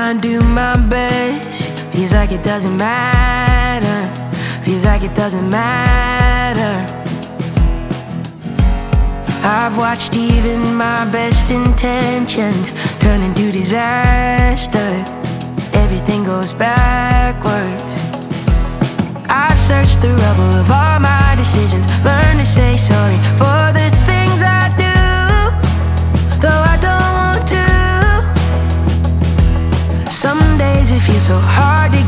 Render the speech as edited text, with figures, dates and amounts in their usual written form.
trying to do my best. Feels like it doesn't matter. Feels like it doesn't matter. I've watched even my best intentions turn into disaster. Everything goes backwards. I've searched the rubble of all my decisions, learned to say sorry for the things I do, though I don't want to. Some days it feels so hard to